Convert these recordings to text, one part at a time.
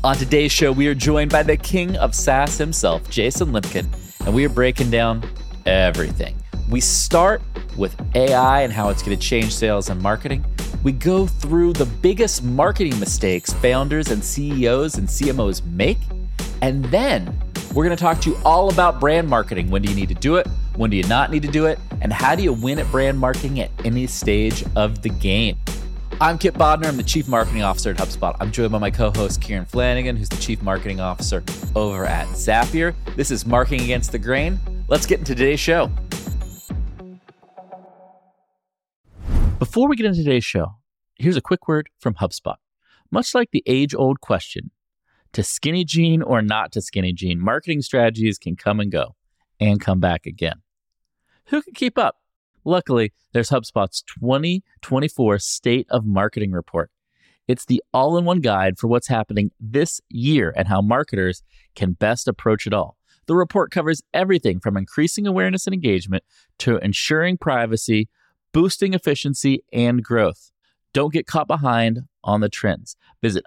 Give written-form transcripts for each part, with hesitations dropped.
On today's show, we are joined by the king of SaaS himself, Jason Limpkin, and we are breaking down everything. We start with AI and how it's going to change sales and marketing. We go through the biggest marketing mistakes founders and CEOs and CMOs make. And then we're going to talk to you all about brand marketing. When do you need to do it? When do you not need to do it? And how do you win at brand marketing at any stage of the game? I'm Kip Bodnar. I'm the Chief Marketing Officer at HubSpot. I'm joined by my co-host, Kieran Flanagan, who's the Chief Marketing Officer over at Zapier. This is Marketing Against the Grain. Let's get into today's show. Before we get into today's show, here's a quick word from HubSpot. Much like the age-old question, to skinny jean or not to skinny jean, marketing strategies can come and go and come back again. Who can keep up? Luckily, there's HubSpot's 2024 State of Marketing Report. It's the all-in-one guide for what's happening this year and how marketers can best approach it all. The report covers everything from increasing awareness and engagement to ensuring privacy, boosting efficiency, and growth. Don't get caught behind on the trends. Visit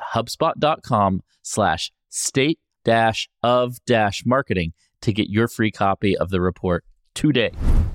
HubSpot.com/state-of-marketing to get your free copy of the report today.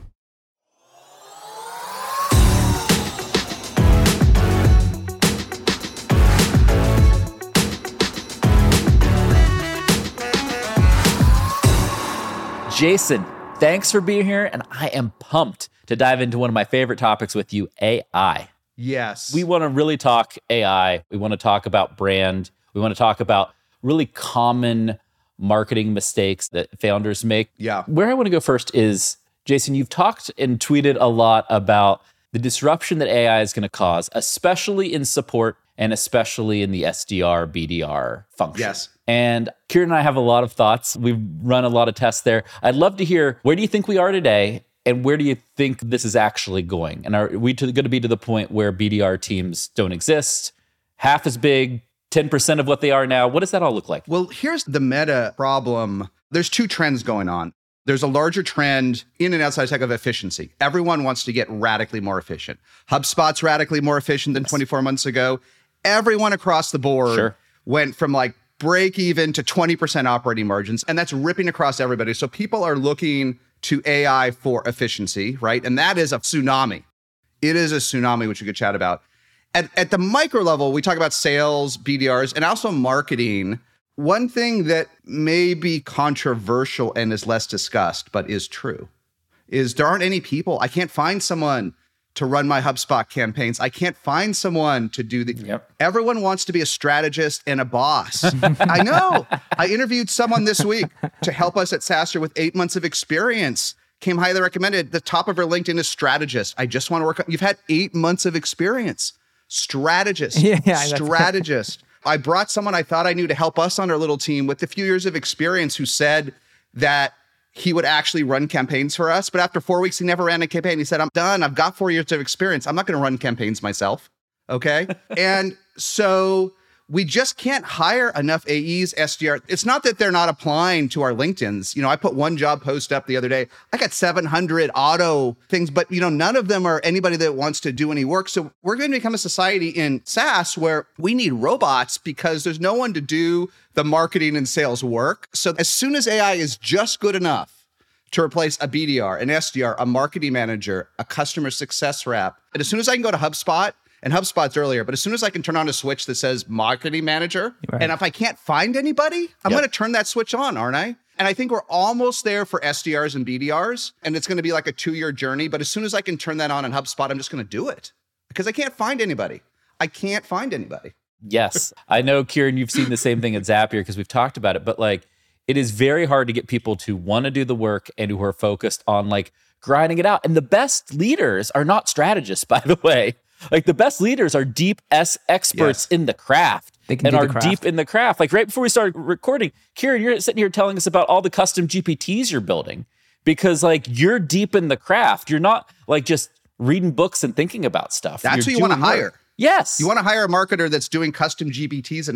Jason, thanks for being here, and I am pumped to dive into one of my favorite topics with you, AI. Yes. We want to really talk AI. We want to talk about brand. We want to talk about really common marketing mistakes that founders make. Yeah. Where I want to go first is, Jason, you've talked and tweeted a lot about the disruption that AI is going to cause, especially in support and especially in the SDR, BDR function. Yes. And Kieran and I have a lot of thoughts. We've run a lot of tests there. I'd love to hear, where do you think we are today? And where do you think this is actually going? And are we going to be to the point where BDR teams don't exist, half as big, 10% of what they are now? What does that all look like? Well, here's the meta problem. There's two trends going on. There's a larger trend in and outside tech of efficiency. Everyone wants to get radically more efficient. HubSpot's radically more efficient than 24 months ago. Everyone across the board went from like break even to 20% operating margins, and that's ripping across everybody. So people are looking to AI for efficiency, right? And that is a tsunami. It is a tsunami, which we could chat about. At the micro level, we talk about sales, BDRs, and also marketing. One thing that may be controversial and is less discussed, but is true, is there aren't any people. I can't find someone to run my HubSpot campaigns. I can't find someone to do the... Yep. Everyone wants to be a strategist and a boss. I know. I interviewed someone this week to help us at SaaStr with 8 months of experience. Came highly recommended. The top of her LinkedIn is strategist. I just want to work on... You've had 8 months of experience. Strategist. Strategist. I brought someone I thought I knew to help us on our little team with a few years of experience who said that he would actually run campaigns for us. But after 4 weeks, he never ran a campaign. He said, I'm done. I've got 4 years of experience. I'm not going to run campaigns myself. Okay. And so we just can't hire enough AEs, SDR. It's not that they're not applying to our LinkedIn's. You know, I put one job post up the other day. I got 700 auto things, but you know, none of them are anybody that wants to do any work. So we're going to become a society in SaaS where we need robots because there's no one to do the marketing and sales work. So as soon as AI is just good enough to replace a BDR, an SDR, a marketing manager, a customer success rep, and as soon as I can go to HubSpot, and HubSpot's earlier, but as soon as I can turn on a switch that says marketing manager, and if I can't find anybody, I'm going to turn that switch on, aren't I? And I think we're almost there for SDRs and BDRs, and it's going to be like a 2-year journey. But as soon as I can turn that on in HubSpot, I'm just going to do it because I can't find anybody. I can't find anybody. Yes. I know, Kieran, you've seen the same thing at Zapier because we've talked about it, but like, it is very hard to get people to want to do the work and who are focused on like grinding it out. And the best leaders are not strategists, by the way. Like the best leaders are deep experts in the craft and are deep in the craft. Like right before we started recording, Kieran, you're sitting here telling us about all the custom GPTs you're building because like you're deep in the craft. You're not like just reading books and thinking about stuff. That's who you want to hire. Yes. You want to hire a marketer that's doing custom GPTs at night.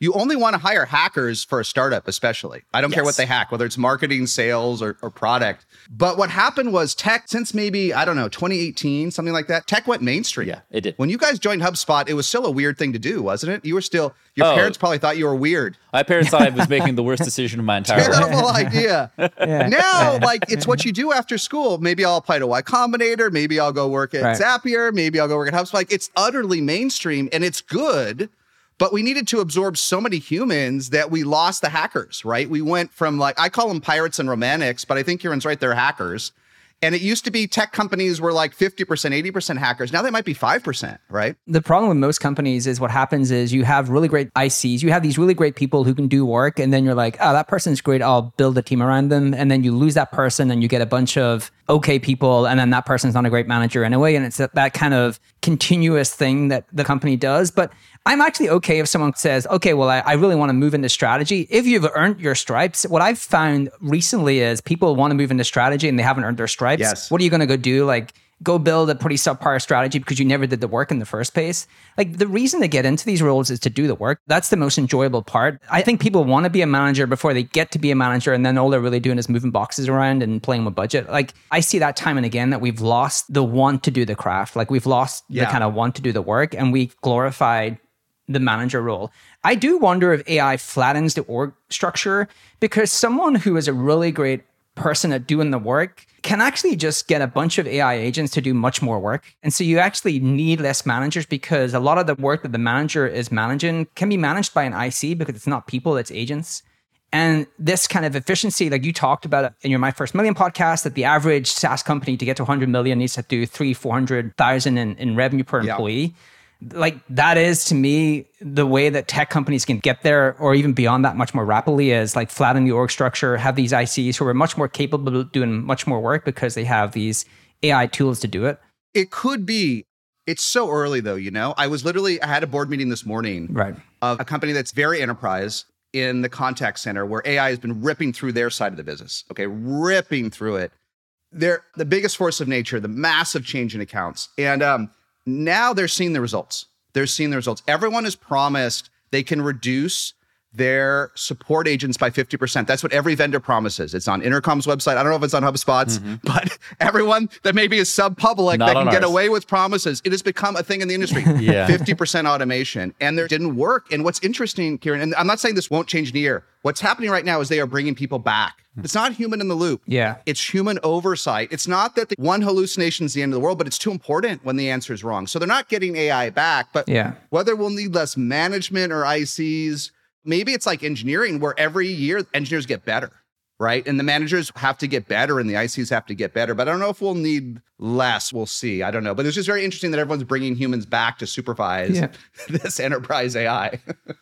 you only want to hire hackers for a startup, especially. I don't care what they hack, whether it's marketing, sales, or product. But what happened was tech, since maybe, I don't know, 2018, something like that, tech went mainstream. Yeah, it did. When you guys joined HubSpot, it was still a weird thing to do, wasn't it? You were still, your parents probably thought you were weird. My parents thought I was making the worst decision of my entire life. Terrible idea. Now, like, it's what you do after school. Maybe I'll apply to Y Combinator. Maybe I'll go work at Zapier. Maybe I'll go work at HubSpot. Like, it's utterly mainstream and it's good. But we needed to absorb so many humans that we lost the hackers, right? We went from, like, I call them pirates and romantics, but I think Kieran's right, they're hackers. And it used to be tech companies were like 50%, 80% hackers. Now they might be 5%, right? The problem with most companies is what happens is you have really great ICs. You have these really great people who can do work. And then you're like, oh, that person's great. I'll build a team around them. And then you lose that person and you get a bunch of okay people. And then that person's not a great manager anyway. And it's that kind of continuous thing that the company does. But I'm actually okay if someone says, okay, well, I really want to move into strategy. If you've earned your stripes, what I've found recently is people want to move into strategy and they haven't earned their stripes. Yes. What are you going to go do? Like, go build a pretty subpar strategy because you never did the work in the first place. Like, the reason to get into these roles is to do the work. That's the most enjoyable part. I think people want to be a manager before they get to be a manager, and then all they're really doing is moving boxes around and playing with budget. Like, I see that time and again that we've lost the want to do the craft. Like, we've lost the kind of want to do the work, and we glorified the manager role. I do wonder if AI flattens the org structure, because someone who is a really great person at doing the work can actually just get a bunch of AI agents to do much more work. And so you actually need less managers, because a lot of the work that the manager is managing can be managed by an IC, because it's not people, it's agents. And this kind of efficiency, like you talked about in your My First Million podcast, that the average SaaS company to get to 100 million needs to do 400,000 in revenue per employee. Like, that is, to me, the way that tech companies can get there, or even beyond that much more rapidly, is like flatten the org structure, have these ICs who are much more capable of doing much more work because they have these AI tools to do it. It could be. It's so early though, you know? I had a board meeting this morning of a company that's very enterprise in the contact center, where AI has been ripping through their side of the business, okay? Ripping through it. They're the biggest force of nature, the massive change in accounts. And now they're seeing the results. Everyone is promised they can reduce their support agents by 50%. That's what every vendor promises. It's on Intercom's website. I don't know if it's on HubSpot's, but everyone that maybe is sub-public that can get away with promises. It has become a thing in the industry. 50% automation. And there didn't work. And what's interesting, Kieran, and I'm not saying this won't change in a year. What's happening right now is they are bringing people back. It's not human in the loop. It's human oversight. It's not that the one hallucination is the end of the world, but it's too important when the answer is wrong. So they're not getting AI back, but whether we'll need less management or ICs, maybe it's like engineering, where every year engineers get better, right? And the managers have to get better and the ICs have to get better. But I don't know if we'll need less. We'll see. I don't know. But it's just very interesting that everyone's bringing humans back to supervise this enterprise AI.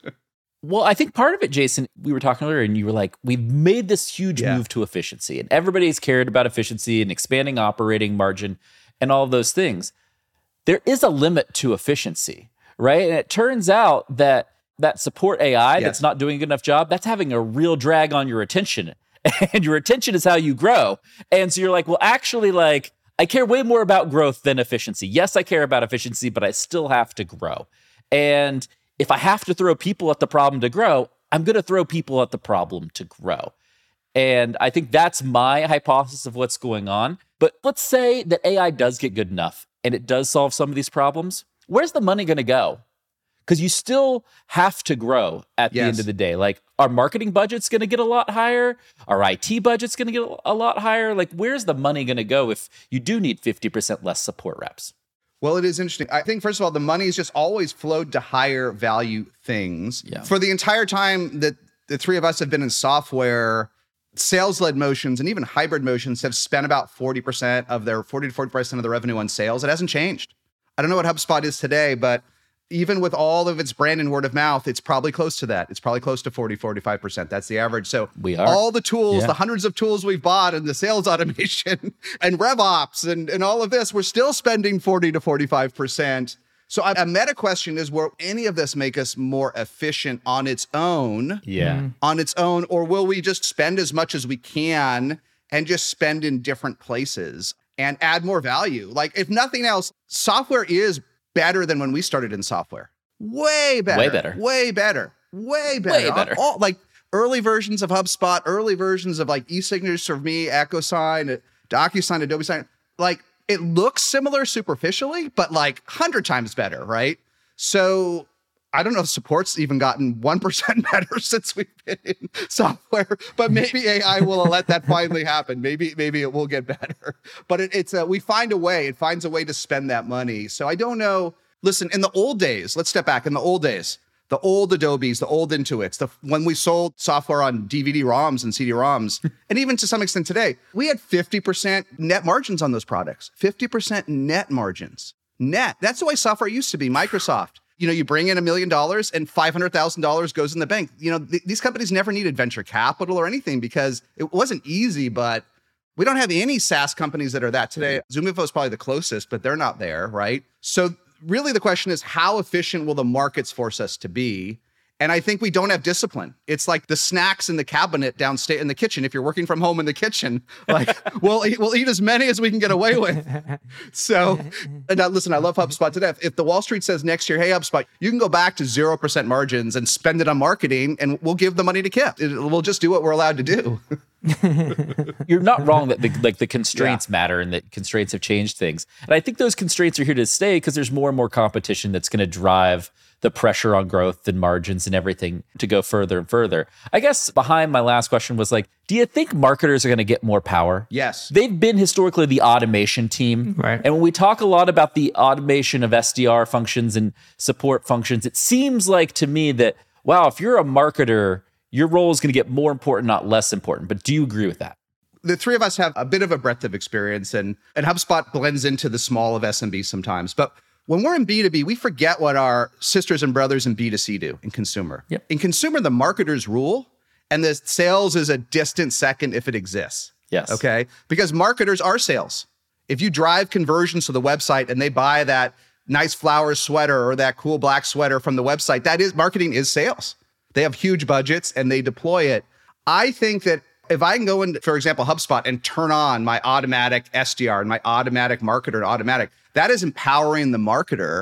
Well, I think part of it, Jason, we were talking earlier and you were like, we've made this huge move to efficiency, and everybody's cared about efficiency and expanding operating margin and all of those things. There is a limit to efficiency, right? And it turns out that support AI that's not doing a good enough job, that's having a real drag on your attention. And your attention is how you grow. And so you're like, well, actually, like, I care way more about growth than efficiency. Yes, I care about efficiency, but I still have to grow. And if I have to throw people at the problem to grow, I'm going to throw people at the problem to grow. And I think that's my hypothesis of what's going on. But let's say that AI does get good enough and it does solve some of these problems. Where's the money going to go? Because you still have to grow at the end of the day. Like, our marketing budget's going to get a lot higher. Our IT budget's going to get a lot higher. Like, where's the money going to go if you do need 50% less support reps? Well, it is interesting. I think, first of all, the money has just always flowed to higher value things. For the entire time that the three of us have been in software, sales-led motions and even hybrid motions have spent about 40% to 45% of the revenue on sales. It hasn't changed. I don't know what HubSpot is today, but even with all of its brand and word of mouth, it's probably close to that. It's probably close to 45%. That's the average. So all the tools, the hundreds of tools we've bought and the sales automation and RevOps and all of this, we're still spending 40 to 45%. So a meta question is, will any of this make us more efficient on its own? On its own, or will we just spend as much as we can and just spend in different places and add more value? Like, if nothing else, software is better than when we started in software. Way better. Way better. Way better. All, like early versions of HubSpot, early versions of like e-signatures for me, EchoSign, DocuSign, Adobe Sign. Like it looks similar superficially, but like 100 times better, right? So I don't know if support's even gotten 1% better since we've been in software, but maybe AI will let that finally happen. Maybe it will get better. But it's we find a way. It finds a way to spend that money. So I don't know. Listen, in the old days, let's step back. In the old days, the old Adobes, the old Intuits, when we sold software on DVD-ROMs and CD-ROMs, and even to some extent today, we had 50% net margins on those products. 50% net margins. Net. That's the way software used to be. Microsoft. You bring in $1 million and $500,000 goes in the bank. These companies never needed venture capital or anything because it wasn't easy, but we don't have any SaaS companies that are that today. ZoomInfo is probably the closest, but they're not there, right? So really the question is, how efficient will the markets force us to be? And I think we don't have discipline. It's like the snacks in the cabinet downstairs in the kitchen. If you're working from home in the kitchen, like we'll eat as many as we can get away with. So, and listen, I love HubSpot to death. If the Wall Street says next year, hey, HubSpot, you can go back to 0% margins and spend it on marketing and we'll give the money to Kip. We'll just do what we're allowed to do. You're not wrong that the constraints matter and that constraints have changed things. And I think those constraints are here to stay because there's more and more competition that's going to drive the pressure on growth and margins and everything to go further and further. I guess behind my last question was like, do you think marketers are going to get more power? Yes. They've been historically the automation team. Right. And when we talk a lot about the automation of SDR functions and support functions, it seems like to me that, wow, if you're a marketer, your role is going to get more important, not less important. But do you agree with that? The three of us have a bit of a breadth of experience and HubSpot blends into the small of SMB sometimes. But when we're in B2B, we forget what our sisters and brothers in B2C do in consumer. Yep. In consumer, the marketers rule and the sales is a distant second if it exists. Yes. Okay. Because marketers are sales. If you drive conversions to the website and they buy that nice flower sweater or that cool black sweater from the website, marketing is sales. They have huge budgets and they deploy it. I think that if I can go into, for example, HubSpot and turn on my automatic SDR and my automatic marketer and automatic, that is empowering the marketer.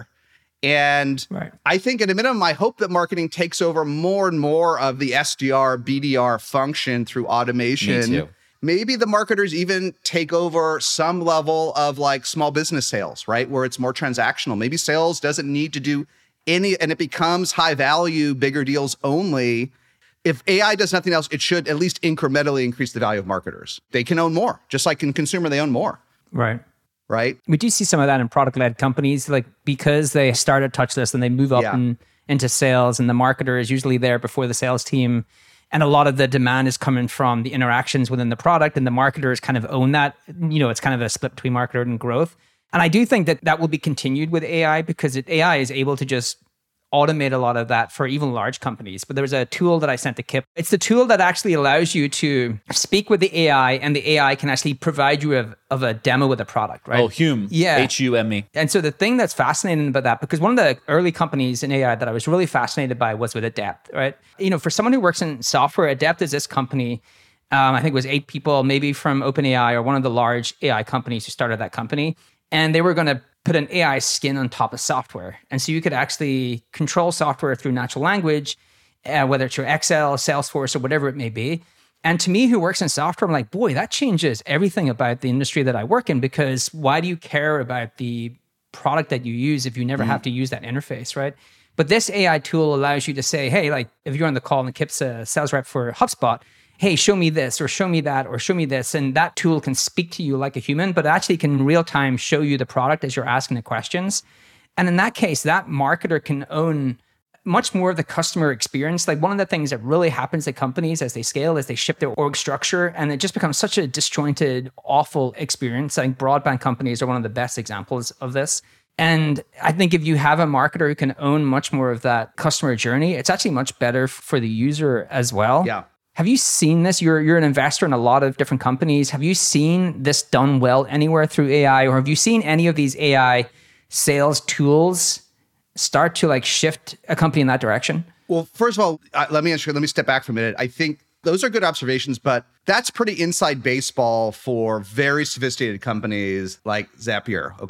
And I think at a minimum, I hope that marketing takes over more and more of the SDR, BDR function through automation. Me too. Maybe the marketers even take over some level of like small business sales, right? Where it's more transactional. Maybe sales doesn't need to do any, and it becomes high value, bigger deals only. If AI does nothing else, it should at least incrementally increase the value of marketers. They can own more, just like in consumer, they own more. Right. Right. We do see some of that in product-led companies, like because they start at touchless and they move up into sales, and the marketer is usually there before the sales team. And a lot of the demand is coming from the interactions within the product, and the marketers kind of own that. It's kind of a split between marketer and growth. And I do think that will be continued with AI because AI is able to just automate a lot of that for even large companies. But there's a tool that I sent to Kip. It's the tool that actually allows you to speak with the AI, and the AI can actually provide you of a demo with a product, right? Oh, Hume. Yeah. Hume. And so the thing that's fascinating about that, because one of the early companies in AI that I was really fascinated by was with Adept, right? For someone who works in software, Adept is this company. I think it was 8 people, maybe from OpenAI or one of the large AI companies who started that company. And they were going to put an AI skin on top of software. And so you could actually control software through natural language, whether it's your Excel, Salesforce, or whatever it may be. And to me, who works in software, I'm like, boy, that changes everything about the industry that I work in, because why do you care about the product that you use if you never have to use that interface, right? But this AI tool allows you to say, hey, like if you're on the call and Kip's a sales rep for HubSpot, hey, show me this or show me that or show me this. And that tool can speak to you like a human, but actually can in real time show you the product as you're asking the questions. And in that case, that marketer can own much more of the customer experience. Like one of the things that really happens at companies as they scale is they shift their org structure, and it just becomes such a disjointed, awful experience. I think broadband companies are one of the best examples of this. And I think if you have a marketer who can own much more of that customer journey, it's actually much better for the user as well. Yeah. Have you seen this? You're an investor in a lot of different companies. Have you seen this done well anywhere through AI, or have you seen any of these AI sales tools start to like shift a company in that direction? Well, first of all, let me step back for a minute. I think those are good observations, but that's pretty inside baseball for very sophisticated companies like Zapier, okay?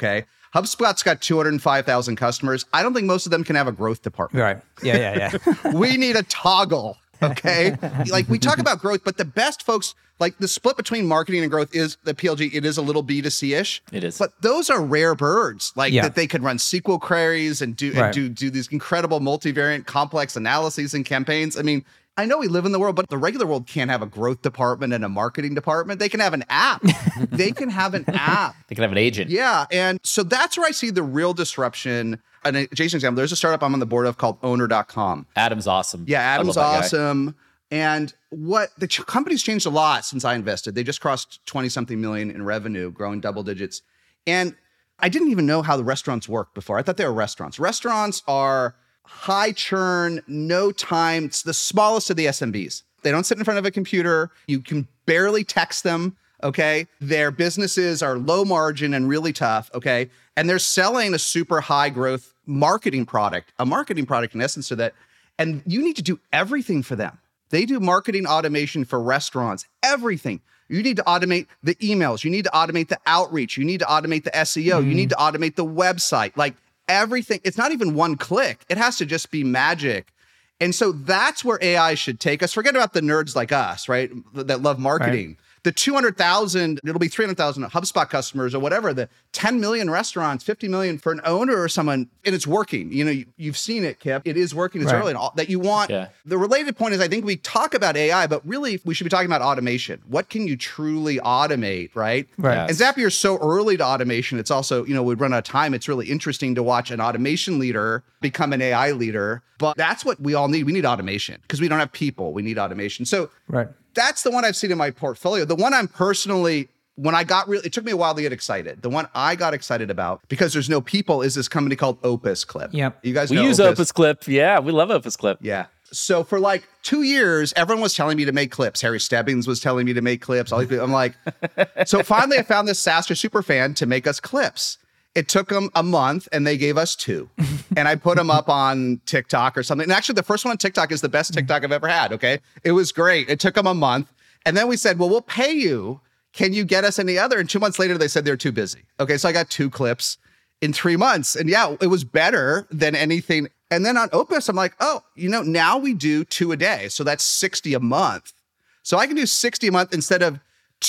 HubSpot's got 205,000 customers. I don't think most of them can have a growth department. Right. Yeah. We need a toggle. Okay. Like we talk about growth, but the best folks, like the split between marketing and growth is the PLG. It is a little B2C-ish. It is. But those are rare birds, like that they can run SQL queries and do these incredible multivariate complex analyses and campaigns. I mean, I know we live in the world, but the regular world can't have a growth department and a marketing department. They can have an app. They can have an app. They can have an agent. Yeah. And so that's where I see the real disruption. And Jason, example, there's a startup I'm on the board of called owner.com. Adam's awesome. Yeah, Adam's awesome. And what the company's changed a lot since I invested. They just crossed 20-something million in revenue, growing double digits. And I didn't even know how the restaurants work before. I thought they were restaurants. Restaurants are high churn, no time. It's the smallest of the SMBs. They don't sit in front of a computer. You can barely text them, okay? Their businesses are low margin and really tough, okay? And they're selling a super high growth marketing product, a marketing product in essence to that. And you need to do everything for them. They do marketing automation for restaurants, everything. You need to automate the emails. You need to automate the outreach. You need to automate the SEO. You need to automate the website. Like everything. It's not even one click. It has to just be magic. And so that's where AI should take us. Forget about the nerds like us, right? That love marketing. Right. The 200,000, it'll be 300,000 HubSpot customers or whatever, the 10 million restaurants, 50 million for an owner or someone, and it's working. You know, you've seen it, Kip. It is working. It's early and all that you want. Yeah. The related point is I think we talk about AI, but really we should be talking about automation. What can you truly automate, right? Right. And Zapier is so early to automation. It's also, you know, we'd run out of time. It's really interesting to watch an automation leader become an AI leader. But that's what we all need. We need automation because we don't have people. We need automation. So that's the one I've seen in my portfolio. The one I'm personally, when I got really, it took me a while to get excited. The one I got excited about, because there's no people, is this company called Opus Clip. Yep. You guys know We use Opus Clip. Yeah, we love Opus Clip. Yeah. So for like 2 years, everyone was telling me to make clips. Harry Stebbings was telling me to make clips. All these people, I'm like, so finally I found this SaaStr super fan to make us clips. It took them a month and they gave us 2. And I put them up on TikTok or something. And actually the first one on TikTok is the best TikTok I've ever had, okay? It was great. It took them a month. And then we said, well, we'll pay you. Can you get us any other? And 2 months later, they said they're too busy. Okay, so I got 2 clips in 3 months. And yeah, it was better than anything. And then on Opus, I'm like, oh, you know, now we do 2 a day. So that's 60 a month. So I can do 60 a month instead of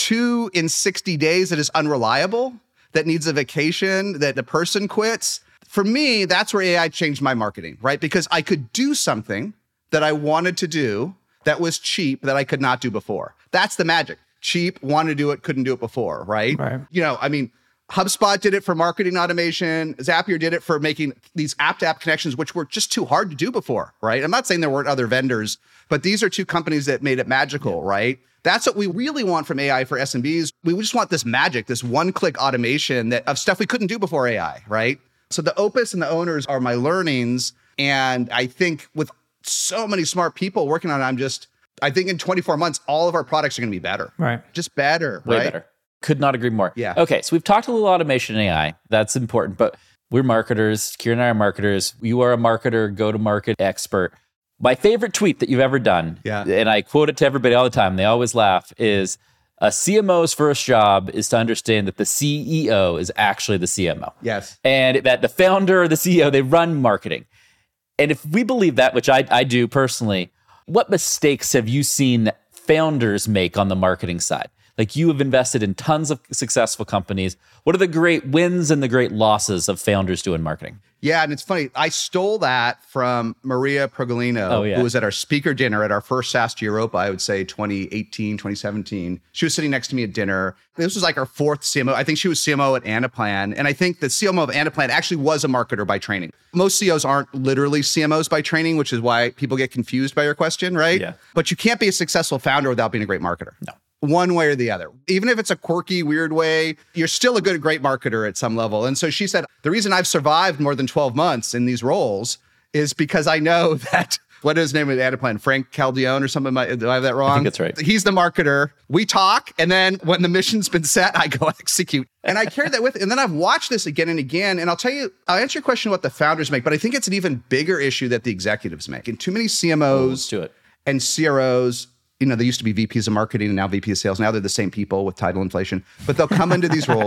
2 in 60 days that is unreliable, that needs a vacation, that the person quits. For me, that's where AI changed my marketing, right? Because I could do something that I wanted to do that was cheap that I could not do before. That's the magic. Cheap, wanted to do it, couldn't do it before, right? You know, I mean, HubSpot did it for marketing automation. Zapier did it for making these app-to-app connections, which were just too hard to do before, right? I'm not saying there weren't other vendors, but these are 2 companies that made it magical, right? That's what we really want from AI for SMBs. We just want this magic, this one-click automation of stuff we couldn't do before AI, right? So the Opus and the owners are my learnings. And I think with so many smart people working on it, I think in 24 months, all of our products are going to be better. Right. Just better, Way right? better. Could not agree more. Yeah. Okay, so we've talked a little automation and AI. That's important, but we're marketers. Kira and I are marketers. You are a marketer, go-to-market expert. My favorite tweet that you've ever done, and I quote it to everybody all the time, they always laugh, is a CMO's first job is to understand that the CEO is actually the CMO. Yes. And that the founder or the CEO, they run marketing. And if we believe that, which I do personally, what mistakes have you seen founders make on the marketing side? Like, you have invested in tons of successful companies. What are the great wins and the great losses of founders doing marketing? Yeah, and it's funny. I stole that from Maria Pergolino, who was at our speaker dinner at our first SaaStr Europa, I would say 2018, 2017. She was sitting next to me at dinner. This was like our 4th CMO. I think she was CMO at Anaplan. And I think the CMO of Anaplan actually was a marketer by training. Most CEOs aren't literally CMOs by training, which is why people get confused by your question, right? Yeah. But you can't be a successful founder without being a great marketer. No. One way or the other. Even if it's a quirky, weird way, you're still a great marketer at some level. And so she said, the reason I've survived more than 12 months in these roles is because I know that, what is his name at Anaplan? Frank Caldione or something? Do I have that wrong? I think that's right. He's the marketer. We talk, and then when the mission's been set, I go execute. And I carry that with me. And then I've watched this again and again. And I'll tell you, I'll answer your question what the founders make, but I think it's an even bigger issue that the executives make. And too many CMOs and CROs, you know, they used to be VPs of marketing and now VP of sales. Now they're the same people with title inflation, but they'll come into these roles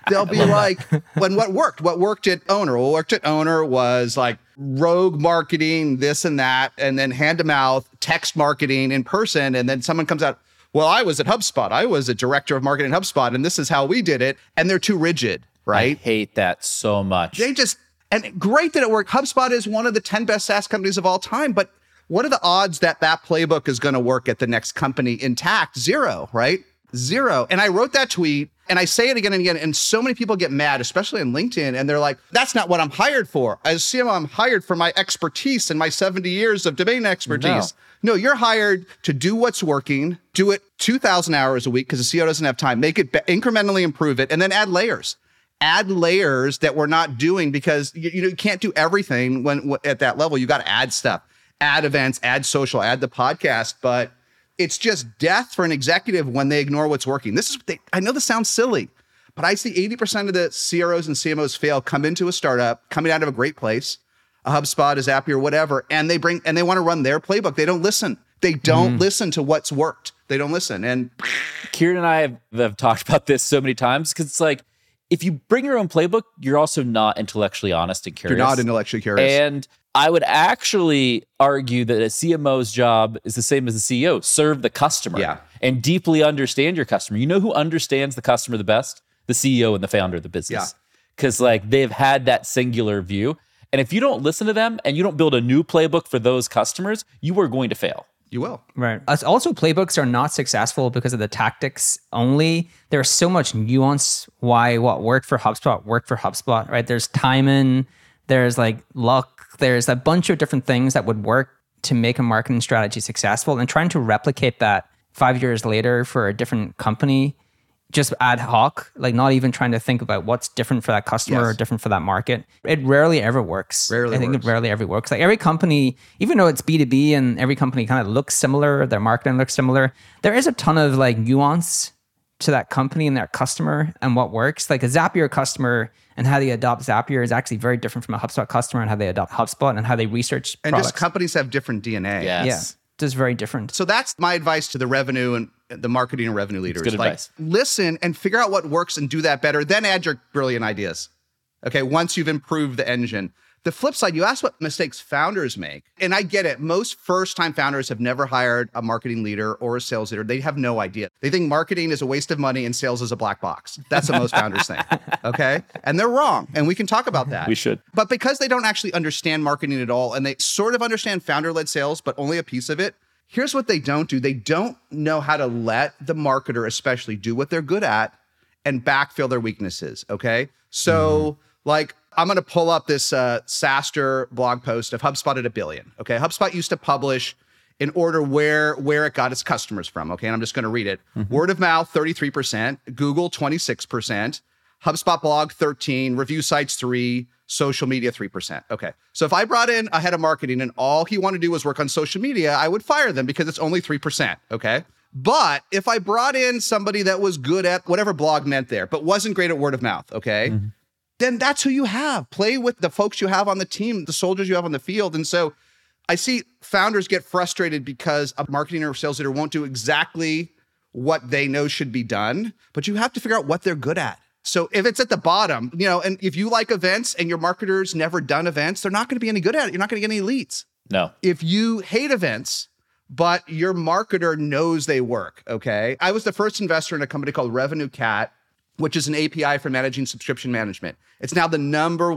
they'll be like, what worked at Owner? What worked at Owner was like rogue marketing, this and that, and then hand to mouth, text marketing in person. And then someone comes out, well, I was at HubSpot. I was a director of marketing at HubSpot, and this is how we did it. And they're too rigid, right? I hate that so much. And great that it worked. HubSpot is one of the 10 best SaaS companies of all time, but what are the odds that playbook is going to work at the next company intact? 0, right? 0. And I wrote that tweet and I say it again and again. And so many people get mad, especially on LinkedIn. And they're like, that's not what I'm hired for. As CMO, I'm hired for my expertise and my 70 years of domain expertise. No, you're hired to do what's working, do it 2,000 hours a week because the CEO doesn't have time, make it incrementally improve it, and then add layers. Add layers that we're not doing because you can't do everything when at that level. You got to add stuff. Add events, add social, add the podcast, but it's just death for an executive when they ignore what's working. I know this sounds silly, but I see 80% of the CROs and CMOs fail, come into a startup, coming out of a great place, a HubSpot, a Zapier, whatever, and they want to run their playbook. They don't listen. They don't listen to what's worked. They don't listen. And Kieran and I have talked about this so many times because it's like, if you bring your own playbook, you're also not intellectually honest and curious. You're not intellectually curious. And I would actually argue that a CMO's job is the same as the CEO. Serve the customer and deeply understand your customer. You know who understands the customer the best? The CEO and the founder of the business. Because like they've had that singular view. And if you don't listen to them and you don't build a new playbook for those customers, you are going to fail. You will. Right. Also, playbooks are not successful because of the tactics only. There's so much nuance why what worked for HubSpot, right? There's timing, there's like luck, there's a bunch of different things that would work to make a marketing strategy successful, and trying to replicate that 5 years later for a different company, just ad hoc, like not even trying to think about what's different for that customer or different for that market. It rarely ever works. It rarely ever works. Like every company, even though it's B2B and every company kind of looks similar, their marketing looks similar, there is a ton of like nuance to that company and their customer and what works. Like a Zapier customer and how they adopt Zapier is actually very different from a HubSpot customer and how they adopt HubSpot and how they research products. Just companies have different DNA. Yes. Yeah, just very different. So that's my advice to the revenue and the marketing and revenue leaders. Good advice. Listen and figure out what works and do that better. Then add your brilliant ideas. Okay, once you've improved the engine. The flip side, you asked what mistakes founders make. And I get it. Most first-time founders have never hired a marketing leader or a sales leader. They have no idea. They think marketing is a waste of money and sales is a black box. That's what most founders think. Okay? And they're wrong. And we can talk about that. We should. But because they don't actually understand marketing at all, and they sort of understand founder-led sales, but only a piece of it, here's what they don't do. They don't know how to let the marketer especially do what they're good at and backfill their weaknesses, okay? So like, I'm going to pull up this SaaStr blog post of HubSpot at $1 billion, okay? HubSpot used to publish in order where it got its customers from, okay? And I'm just going to read it. Word of mouth, 33%, Google, 26%, HubSpot blog, 13%, review sites, 3%, social media, 3%. Okay. So if I brought in a head of marketing and all he wanted to do was work on social media, I would fire them because it's only 3%. Okay. But if I brought in somebody that was good at whatever blog meant there, but wasn't great at word of mouth, okay, then that's who you have. Play with the folks you have on the team, the soldiers you have on the field. And so I see founders get frustrated because a marketing or sales leader won't do exactly what they know should be done, but you have to figure out what they're good at. So if it's at the bottom, and if you like events and your marketer's never done events, they're not going to be any good at it. You're not going to get any leads. No. If you hate events, but your marketer knows they work, okay? I was the first investor in a company called Revenue Cat, which is an API for managing subscription management. It's now the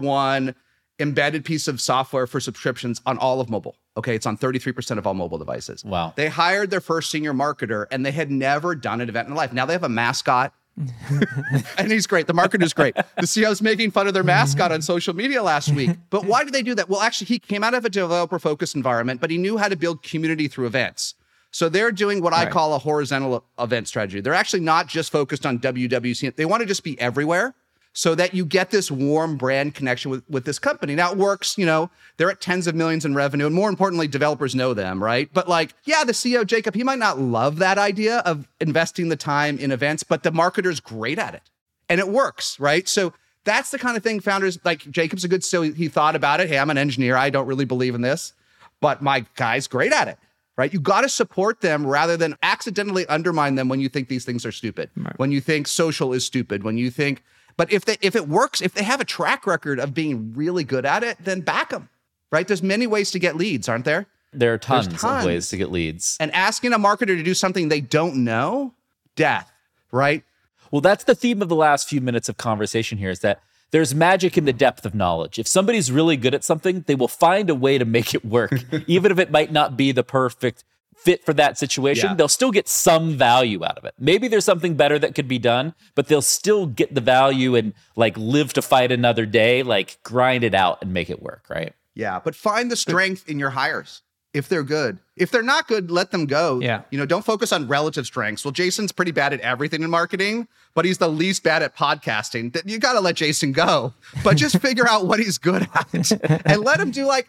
#1 embedded piece of software for subscriptions on all of mobile. Okay, it's on 33% of all mobile devices. Wow. They hired their first senior marketer and they had never done an event in their life. Now they have a mascot. And he's great. The marketer's great. The CEO's making fun of their mascot on social media last week. But why did they do that? Well, actually, he came out of a developer-focused environment, but he knew how to build community through events. So they're doing what I call a horizontal event strategy. They're actually not just focused on WWC. They want to just be everywhere so that you get this warm brand connection with this company. Now it works, they're at tens of millions in revenue. And more importantly, developers know them, right? But the CEO, Jacob, he might not love that idea of investing the time in events, but the marketer's great at it. And it works, right? So that's the kind of thing founders, like Jacob's a good CEO. He thought about it. Hey, I'm an engineer. I don't really believe in this, but my guy's great at it. Right? You got to support them rather than accidentally undermine them when you think these things are stupid, when you think social is stupid, when you think But if it works, if they have a track record of being really good at it, then back them, right? There's many ways to get leads, aren't there? There are tons of ways to get leads. And asking a marketer to do something they don't know, death, right? Well, that's the theme of the last few minutes of conversation here, is that there's magic in the depth of knowledge. If somebody's really good at something, they will find a way to make it work. Even if it might not be the perfect fit for that situation, they'll still get some value out of it. Maybe there's something better that could be done, but they'll still get the value and like live to fight another day, like grind it out and make it work, right? Yeah, but find the strength in your hires. If they're good. If they're not good, let them go. Yeah. Don't focus on relative strengths. Well, Jason's pretty bad at everything in marketing, but he's the least bad at podcasting. You got to let Jason go. But just figure out what he's good at and let them do like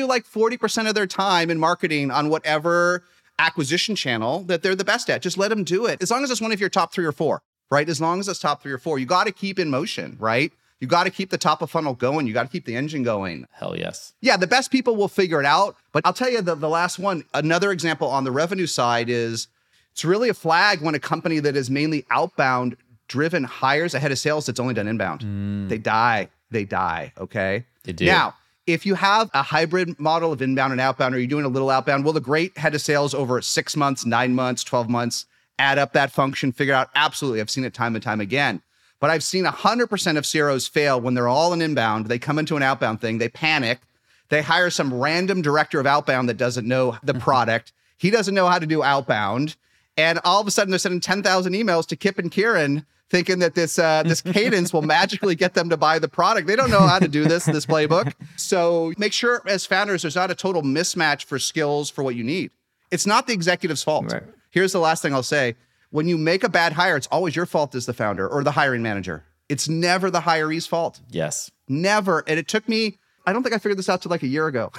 40% of their time in marketing on whatever acquisition channel that they're the best at. Just let them do it. As long as it's one of your top 3 or 4, right? As long as it's top 3 or 4, you got to keep in motion, right? You got to keep the top of funnel going. You got to keep the engine going. Hell yes. Yeah, the best people will figure it out. But I'll tell you the last one, another example on the revenue side is it's really a flag when a company that is mainly outbound driven hires a head of sales that's only done inbound. They die, okay? They do. Now, if you have a hybrid model of inbound and outbound, or you're doing a little outbound, will the great head of sales over 6 months, 9 months, 12 months, add up that function, figure out? Absolutely. I've seen it time and time again. But I've seen 100% of CROs fail when they're all in inbound. They come into an outbound thing, they panic, they hire some random director of outbound that doesn't know the product. He doesn't know how to do outbound. And all of a sudden they're sending 10,000 emails to Kip and Kieran thinking that this cadence will magically get them to buy the product. They don't know how to do this playbook. So make sure as founders, there's not a total mismatch for skills for what you need. It's not the executive's fault. Right. Here's the last thing I'll say. When you make a bad hire, it's always your fault as the founder or the hiring manager. It's never the hiree's fault. Yes. Never. And it took me, I don't think I figured this out till like a year ago.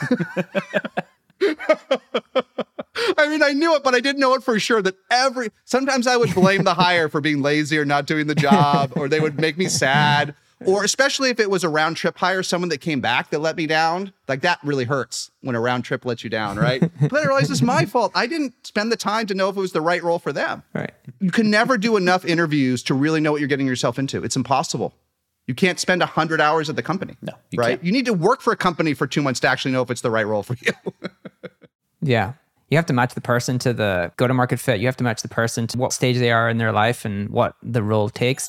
I mean, I knew it, but I didn't know it for sure that sometimes I would blame the hire for being lazy or not doing the job, or they would make me sad. Or especially if it was a round trip hire, someone that came back that let me down, like that really hurts when a round trip lets you down, right? But I realized it's my fault. I didn't spend the time to know if it was the right role for them. Right. You can never do enough interviews to really know what you're getting yourself into. It's impossible. You can't spend 100 hours at the company. No, right? can't. You need to work for a company for 2 months to actually know if it's the right role for you. Yeah. You have to match the person to the go-to-market fit. You have to match the person to what stage they are in their life and what the role takes.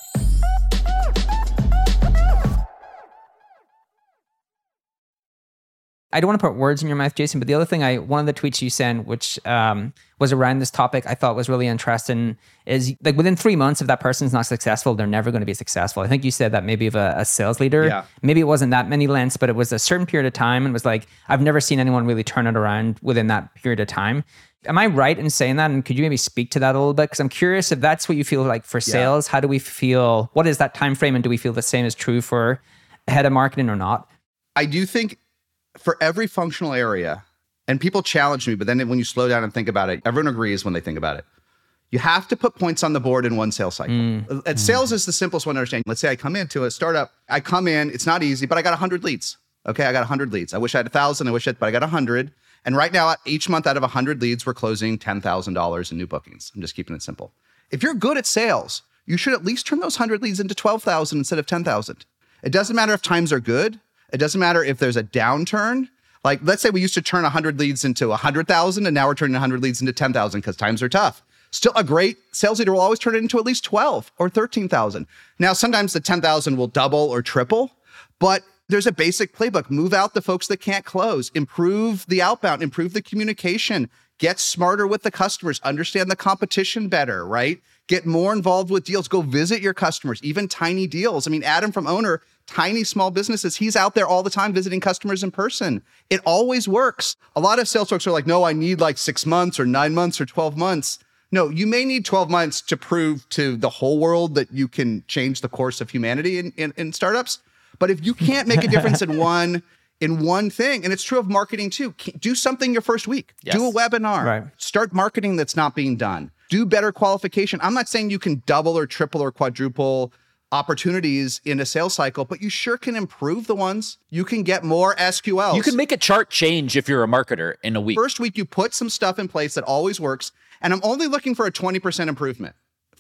I don't want to put words in your mouth, Jason, but the other thing one of the tweets you sent, which was around this topic, I thought was really interesting, is like within 3 months, if that person's not successful, they're never going to be successful. I think you said that maybe of a sales leader. Yeah. Maybe it wasn't that many lengths, but it was a certain period of time, and was like, I've never seen anyone really turn it around within that period of time. Am I right in saying that? And could you maybe speak to that a little bit? Because I'm curious if that's what you feel like for sales. How do we feel? What is that time frame? And do we feel the same is true for head of marketing or not? I do think for every functional area, and people challenge me, but then when you slow down and think about it, everyone agrees when they think about it. You have to put points on the board in one sales cycle. Sales is the simplest one to understand. Let's say I come into a startup. I come in, it's not easy, but I got 100 leads. Okay, I got 100 leads. I wish I had 1,000. But I got 100. And right now, each month out of 100 leads, we're closing $10,000 in new bookings. I'm just keeping it simple. If you're good at sales, you should at least turn those 100 leads into 12,000 instead of 10,000. It doesn't matter if times are good. It doesn't matter if there's a downturn. Like, let's say we used to turn 100 leads into 100,000, and now we're turning 100 leads into 10,000 because times are tough. Still, a great sales leader will always turn it into at least 12 or 13,000. Now, sometimes the 10,000 will double or triple, but there's a basic playbook. Move out the folks that can't close. Improve the outbound. Improve the communication. Get smarter with the customers. Understand the competition better, right? Get more involved with deals. Go visit your customers, even tiny deals. I mean, Adam from Owner, tiny small businesses, he's out there all the time visiting customers in person. It always works. A lot of sales folks are like, no, I need like 6 months or 9 months or 12 months. No, you may need 12 months to prove to the whole world that you can change the course of humanity in startups. But if you can't make a difference in one thing, and it's true of marketing too, do something your first week. Yes. Do a webinar. Right. Start marketing that's not being done. Do better qualification. I'm not saying you can double or triple or quadruple opportunities in a sales cycle, but you sure can improve the ones. You can get more SQLs. You can make a chart change if you're a marketer in a week. First week, you put some stuff in place that always works, and I'm only looking for a 20% improvement.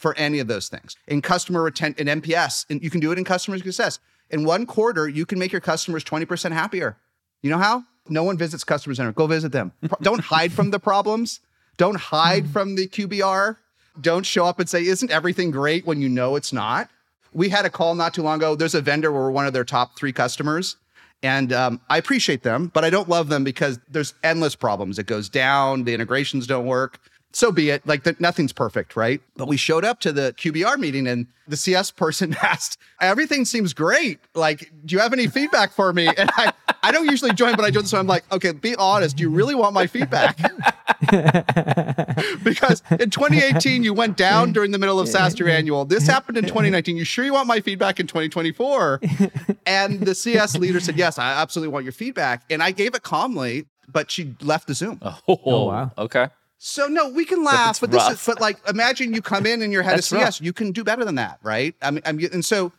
for any of those things. In customer retention, in NPS, and you can do it in customer success. In one quarter, you can make your customers 20% happier. You know how? No one visits customer center. Go visit them. Don't hide from the problems. Don't hide from the QBR. Don't show up and say, isn't everything great when you know it's not? We had a call not too long ago. There's a vendor where we're one of their top 3 customers. And I appreciate them, but I don't love them because there's endless problems. It goes down. The integrations don't work. So be it. Like nothing's perfect, right? But we showed up to the QBR meeting and the CS person asked, everything seems great. Like, do you have any feedback for me? And I don't usually join, but I joined. So I'm like, okay, be honest. Do you really want my feedback? Because in 2018, you went down during the middle of SaaStr Annual. This happened in 2019. You sure you want my feedback in 2024? And the CS leader said, yes, I absolutely want your feedback. And I gave it calmly, but she left the Zoom. Oh, wow. Okay. So no, we can laugh, but like, imagine you come in and you're head of CS, rough. You can do better than that, right? So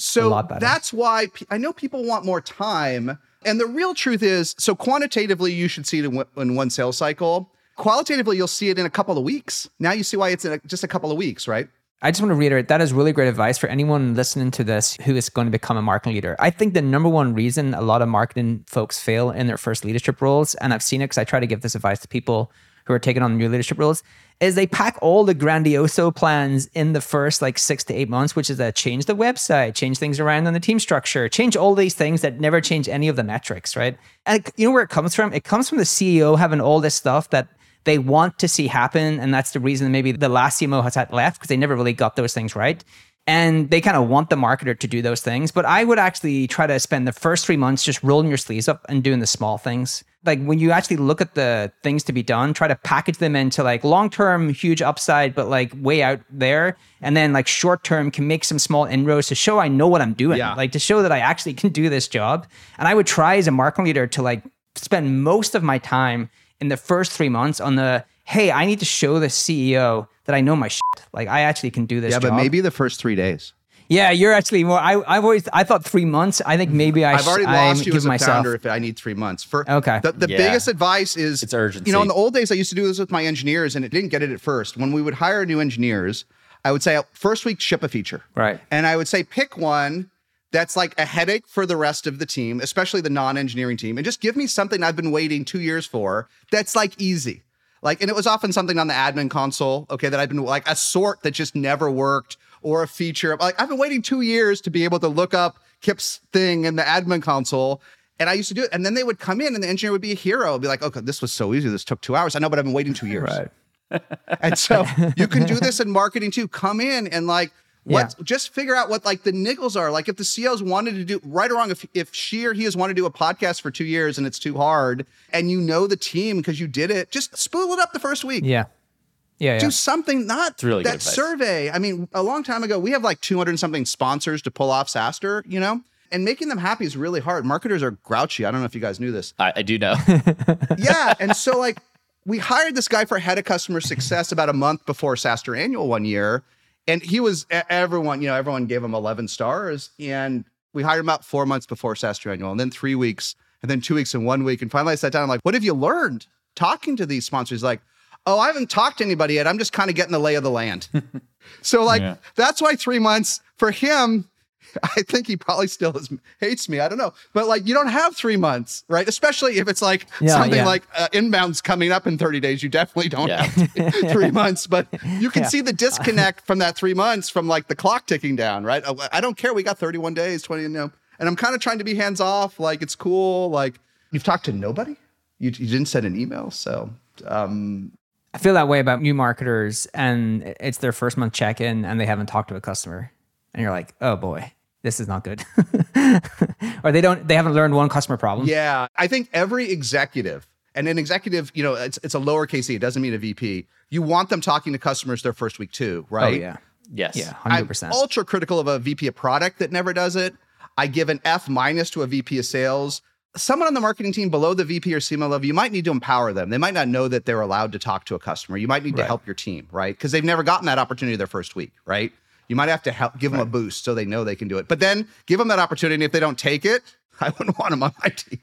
that's why I know people want more time. And the real truth is, so quantitatively, you should see it in one sales cycle. Qualitatively, you'll see it in a couple of weeks. Now you see why it's in just a couple of weeks, right? I just want to reiterate, that is really great advice for anyone listening to this who is going to become a marketing leader. I think the number one reason a lot of marketing folks fail in their first leadership roles, and I've seen it because I try to give this advice to people who are taking on new leadership roles, is they pack all the grandioso plans in the first 6 to 8 months, which is that change the website, change things around on the team structure, change all these things that never change any of the metrics, right? And you know where it comes from? It comes from the CEO having all this stuff that they want to see happen. And that's the reason maybe the last CMO has had left, because they never really got those things right. And they kind of want the marketer to do those things. But I would actually try to spend the first 3 months just rolling your sleeves up and doing the small things. Like when you actually look at the things to be done, try to package them into long-term huge upside, but way out there. And then short-term can make some small inroads to show I know what I'm doing, to show that I actually can do this job. And I would try as a marketing leader to spend most of my time in the first 3 months on the, hey, I need to show the CEO that I know my shit. I actually can do this job. Yeah, but maybe the first 3 days. Yeah, you're actually more. I thought 3 months. I think maybe I've already lost you as a founder if I need 3 months. Okay. The biggest advice is it's urgency. In the old days, I used to do this with my engineers, and it didn't get it at first. When we would hire new engineers, I would say first week ship a feature, right? And I would say pick one that's a headache for the rest of the team, especially the non-engineering team, and just give me something I've been waiting 2 years for that's easy. And it was often something on the admin console, okay, that I've been a sort that just never worked, or a feature. I've been waiting 2 years to be able to look up Kip's thing in the admin console. And I used to do it. And then they would come in and the engineer would be a hero. Be like, okay, this was so easy. This took 2 hours. I know, but I've been waiting 2 years. Right. And so you can do this in marketing too. Come in and just figure out what the niggles are. If the CEOs wanted to do, right or wrong, if she or he has wanted to do a podcast for 2 years and it's too hard, and the team because you did it, just spool it up the first week. Yeah. Do something, not really that survey. I mean, a long time ago, we have 200 and something sponsors to pull off SaaStr, and making them happy is really hard. Marketers are grouchy. I don't know if you guys knew this. I do know. Yeah. And so we hired this guy for head of customer success about a month before SaaStr Annual one year. And he was, everyone gave him 11 stars. And we hired him about 4 months before SaaStr Annual, and then 3 weeks, and then 2 weeks and 1 week. And finally I sat down, I'm like, what have you learned talking to these sponsors? Oh, I haven't talked to anybody yet. I'm just kind of getting the lay of the land. So that's why 3 months for him, I think he probably still hates me. I don't know. But you don't have 3 months, right? Especially if it's inbound's coming up in 30 days. You definitely don't have 3 months. But you can see the disconnect from that 3 months from the clock ticking down, right? I don't care. We got 31 days, 20, and I'm kind of trying to be hands off. It's cool. You've talked to nobody? You didn't send an email. So, I feel that way about new marketers, and it's their first month check-in and they haven't talked to a customer. And you're like, oh boy, this is not good. Or they haven't learned one customer problem. Yeah. I think every executive, and an executive, it's a lowercase e, it doesn't mean a VP. You want them talking to customers their first week too, right? Oh yeah. Yes. Yeah, 100%. I'm ultra critical of a VP of product that never does it. I give an F- to a VP of sales. Someone on the marketing team below the VP or CMO level, you might need to empower them. They might not know that they're allowed to talk to a customer. You might need to help your team, right? Because they've never gotten that opportunity their first week, right? You might have to give them a boost so they know they can do it. But then give them that opportunity. If they don't take it, I wouldn't want them on my team.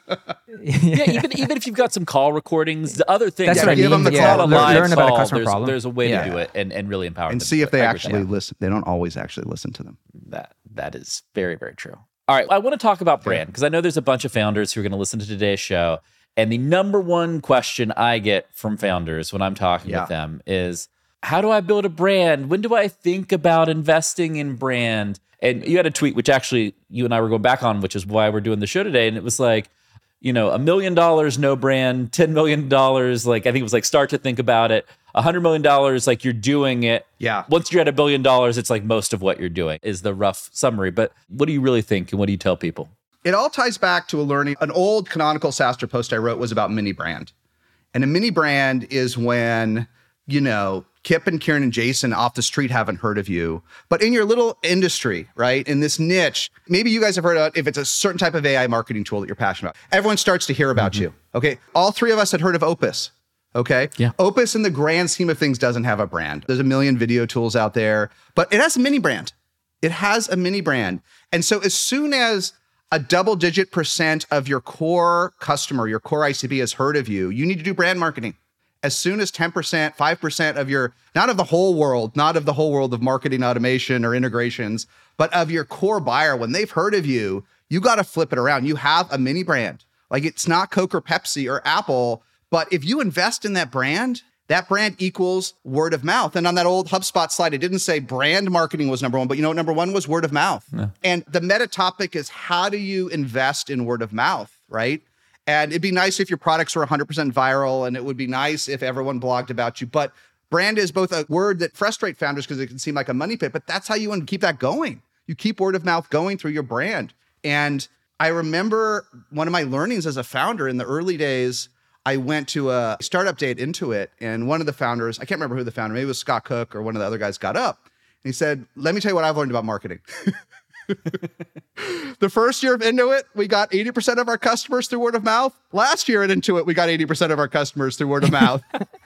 Yeah, even if you've got some call recordings, the other thing That's is what I give mean. them the it's call. not a live Learn about a call. customer problem. There's a way Yeah. to do it and really empower them. And see if they I agree with actually that. listen. They don't always actually listen to them. That is very, very true. All right, I want to talk about brand because I know there's a bunch of founders who are going to listen to today's show. And the number one question I get from founders when I'm talking with them is, how do I build a brand? When do I think about investing in brand? And you had a tweet, which actually you and I were going back on, which is why we're doing the show today. And it was like, $1 million, no brand, $10 million, like I think it was like start to think about it. $100 million, like you're doing it. Yeah. Once you're at $1 billion, it's like most of what you're doing is the rough summary. But what do you really think? And what do you tell people? It all ties back to an old canonical SaaStr post I wrote was about mini brand. And a mini brand is when, Kip and Kieran and Jason off the street haven't heard of you, but in your little industry, right? In this niche, maybe you guys have heard of, if it's a certain type of AI marketing tool that you're passionate about, everyone starts to hear about you. Okay. All three of us had heard of Opus. Okay. Yeah. Opus in the grand scheme of things doesn't have a brand. There's a million video tools out there, but it has a mini brand. It has a mini brand. And so as soon as a double-digit % of your core customer, your core ICP has heard of you, you need to do brand marketing. As soon as 10%, 5% of your, not of the whole world of marketing automation or integrations, but of your core buyer, when they've heard of you, you got to flip it around. You have a mini brand. Like it's not Coke or Pepsi or Apple, but if you invest in that brand equals word of mouth. And on that old HubSpot slide, it didn't say brand marketing was number one, but number one was word of mouth. Yeah. And the meta topic is how do you invest in word of mouth, right? And it'd be nice if your products were 100% viral, and it would be nice if everyone blogged about you. But brand is both a word that frustrates founders because it can seem like a money pit, but that's how you want to keep that going. You keep word of mouth going through your brand. And I remember one of my learnings as a founder in the early days, I went to a startup day at Intuit, and one of the founders, I can't remember who the founder, maybe it was Scott Cook or one of the other guys, got up. And he said, let me tell you what I've learned about marketing. The first year of Intuit, we got 80% of our customers through word of mouth. Last year at Intuit, we got 80% of our customers through word of mouth.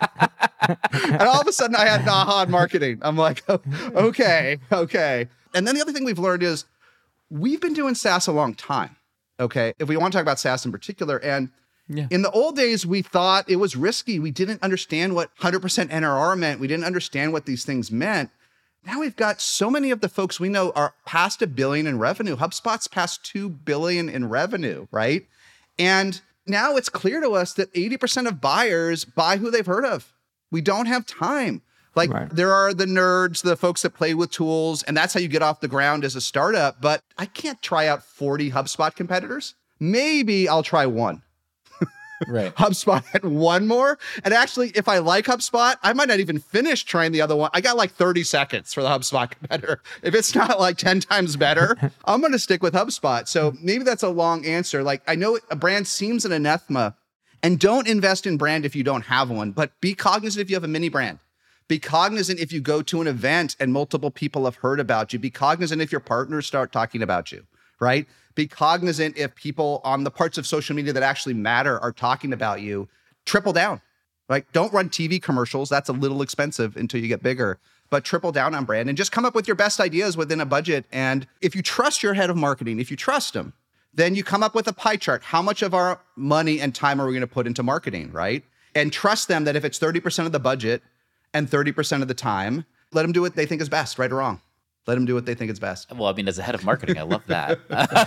And all of a sudden I had an aha on marketing. I'm like, okay. And then the other thing we've learned is we've been doing SaaS a long time. Okay. If we want to talk about SaaS in particular. And in the old days, we thought it was risky. We didn't understand what 100% NRR meant. We didn't understand what these things meant. Now we've got so many of the folks we know are past $1 billion in revenue. HubSpot's past $2 billion in revenue, right? And now it's clear to us that 80% of buyers buy who they've heard of. We don't have time. There are the nerds, the folks that play with tools, and that's how you get off the ground as a startup. But I can't try out 40 HubSpot competitors. Maybe I'll try one. Right. HubSpot had one more. And actually, if I like HubSpot, I might not even finish trying the other one. I got like 30 seconds for the HubSpot competitor. If it's not like 10 times better, I'm going to stick with HubSpot. So maybe that's a long answer. Like I know a brand seems an anathema, and don't invest in brand if you don't have one, but be cognizant if you have a mini brand. Be cognizant if you go to an event and multiple people have heard about you. Be cognizant if your partners start talking about you, right? Be cognizant if people on the parts of social media that actually matter are talking about you. Triple down. Like, don't run TV commercials. That's a little expensive until you get bigger. But triple down on brand and just come up with your best ideas within a budget. And if you trust your head of marketing, if you trust them, then you come up with a pie chart. How much of our money and time are we going to put into marketing, right? And trust them that if it's 30% of the budget and 30% of the time, let them do what they think is best, right or wrong. Let them do what they think is best. Well, I mean, as a head of marketing, I love that.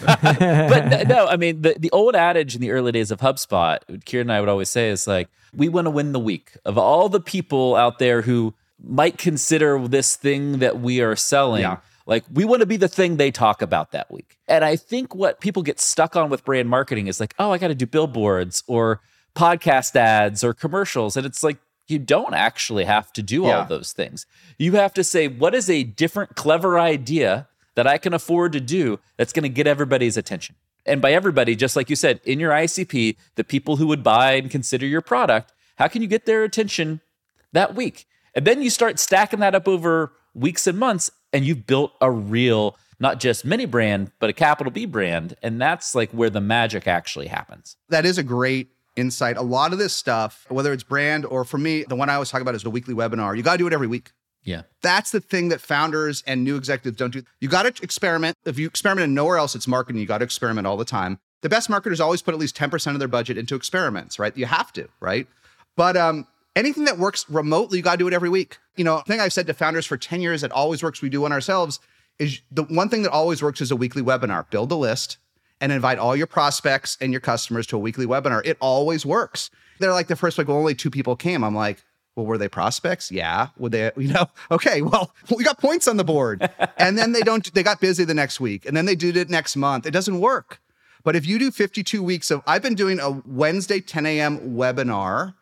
But no, I mean, the old adage in the early days of HubSpot, Kieran and I would always say is like, we want to win the week. Of all the people out there who might consider this thing that we are selling, like we want to be the thing they talk about that week. And I think what people get stuck on with brand marketing is like, oh, I got to do billboards or podcast ads or commercials. And it's like, you don't actually have to do all of those things. You have to say, what is a different, clever idea that I can afford to do that's going to get everybody's attention? And by everybody, just like you said, in your ICP, the people who would buy and consider your product, how can you get their attention that week? And then you start stacking that up over weeks and months, and you've built a real, not just mini brand, but a capital B brand. And that's like where the magic actually happens. That is a great insight. A lot of this stuff, whether it's brand or for me, the one I always talk about is the weekly webinar. You got to do it every week. Yeah. That's the thing that founders and new executives don't do. You got to experiment. If you experiment and nowhere else, it's marketing. You got to experiment all the time. The best marketers always put at least 10% of their budget into experiments, right? You have to, right? But anything that works remotely, you got to do it every week. You know, the thing I've said to founders for 10 years that always works, we do on ourselves, is the one thing that always works is a weekly webinar. Build a list and invite all your prospects and your customers to a weekly webinar. It always works. They're like the first week, well, only 2 people came. I'm like, well, were they prospects? Yeah. Would they, okay, well, we got points on the board. And then they got busy the next week. And then they did it next month. It doesn't work. But if you do 52 weeks I've been doing a Wednesday 10 a.m. webinar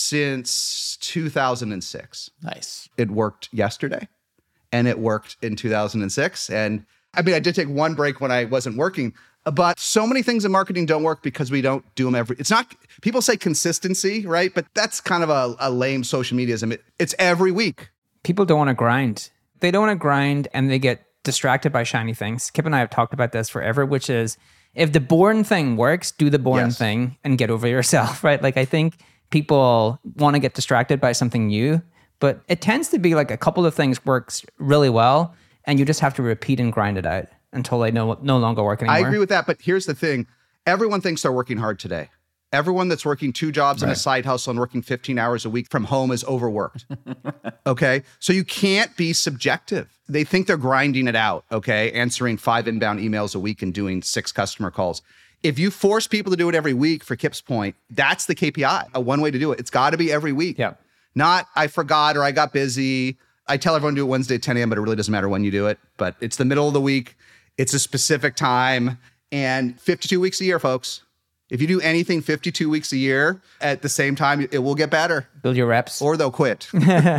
since 2006. Nice. It worked yesterday and it worked in 2006. And I mean, I did take one break when I wasn't working, but so many things in marketing don't work because we don't do them it's not, people say consistency, right? But that's kind of a lame social mediaism. It's every week. People don't want to grind. They don't want to grind and they get distracted by shiny things. Kip and I have talked about this forever, which is if the boring thing works, do the boring thing and get over yourself, right? Like I think people want to get distracted by something new, but it tends to be like a couple of things works really well and you just have to repeat and grind it out until they no longer work anymore. I agree with that, but here's the thing. Everyone thinks they're working hard today. Everyone that's working 2 jobs and a side hustle and working 15 hours a week from home is overworked. Okay? So you can't be subjective. They think they're grinding it out, okay? Answering 5 inbound emails a week and doing 6 customer calls. If you force people to do it every week, for Kip's point, that's the KPI, one way to do it. It's got to be every week. Yeah. Not, I forgot or I got busy. I tell everyone to do it Wednesday at 10 a.m., but it really doesn't matter when you do it. But it's the middle of the week. It's a specific time. And 52 weeks a year, folks. If you do anything 52 weeks a year at the same time, it will get better. Build your reps. Or they'll quit.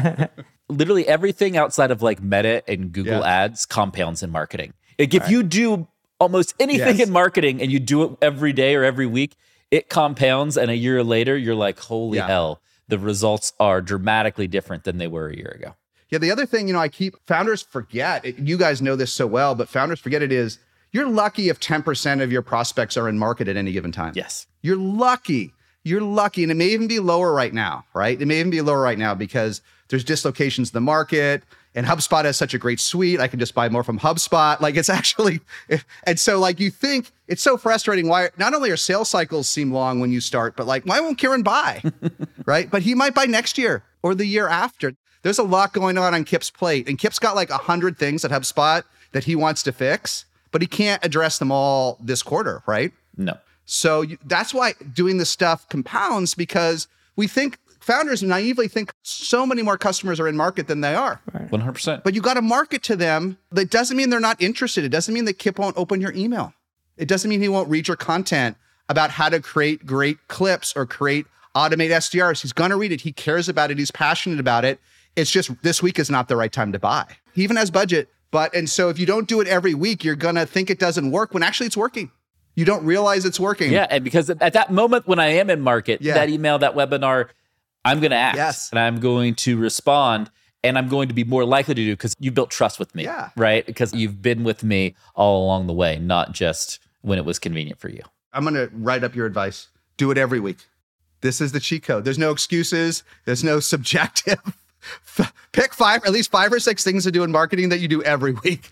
Literally everything outside of like Meta and Google ads compounds in marketing. Like if you do almost anything in marketing and you do it every day or every week, it compounds. And a year later, you're like, holy hell, the results are dramatically different than they were a year ago. Yeah, the other thing, founders forget, you guys know this so well, but founders forget it is, you're lucky if 10% of your prospects are in market at any given time. Yes. You're lucky. You're lucky. And it may even be lower right now, right? It may even be lower right now because there's dislocations in the market and HubSpot has such a great suite. I can just buy more from HubSpot. Like it's actually, and so like you think it's so frustrating why not only are sales cycles seem long when you start, but like, why won't Kieran buy? Right? But he might buy next year or the year after. There's a lot going on Kip's plate. And Kip's got like 100 things at HubSpot that he wants to fix, but he can't address them all this quarter, right? No. So that's why doing this stuff compounds because founders naively think so many more customers are in market than they are. Right. 100%. But you got to market to them. That doesn't mean they're not interested. It doesn't mean that Kip won't open your email. It doesn't mean he won't read your content about how to create great clips or automate SDRs. He's going to read it. He cares about it. He's passionate about it. It's just this week is not the right time to buy. He even has budget. And so if you don't do it every week, you're going to think it doesn't work when actually it's working. You don't realize it's working. Yeah, and because at that moment when I am in market, that email, that webinar, I'm going to act. Yes. And I'm going to respond. And I'm going to be more likely to do because you built trust with me, right? Because you've been with me all along the way, not just when it was convenient for you. I'm going to write up your advice. Do it every week. This is the cheat code. There's no excuses. There's no subjective. Pick at least 5 or 6 things to do in marketing that you do every week.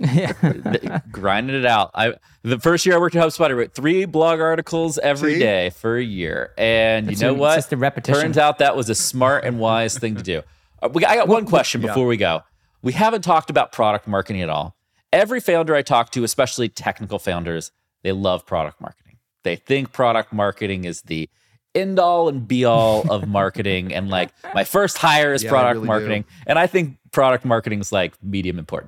Grinding it out. The first year I worked at HubSpot, I wrote 3 blog articles every day for a year. And you know what? Just the repetition. Turns out that was a smart and wise thing to do. I got one question before we go. We haven't talked about product marketing at all. Every founder I talk to, especially technical founders, they love product marketing. They think product marketing is the end all and be all of marketing. And like my first hire is product marketing. And I think product marketing is like medium important.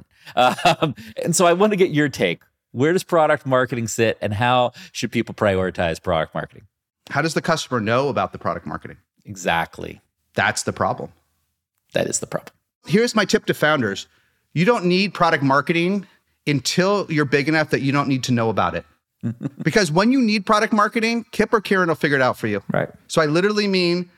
And so I want to get your take. Where does product marketing sit and how should people prioritize product marketing? How does the customer know about the product marketing? Exactly. That's the problem. That is the problem. Here's my tip to founders. You don't need product marketing until you're big enough that you don't need to know about it. Because when you need product marketing, Kip or Kieran will figure it out for you. Right. So I literally mean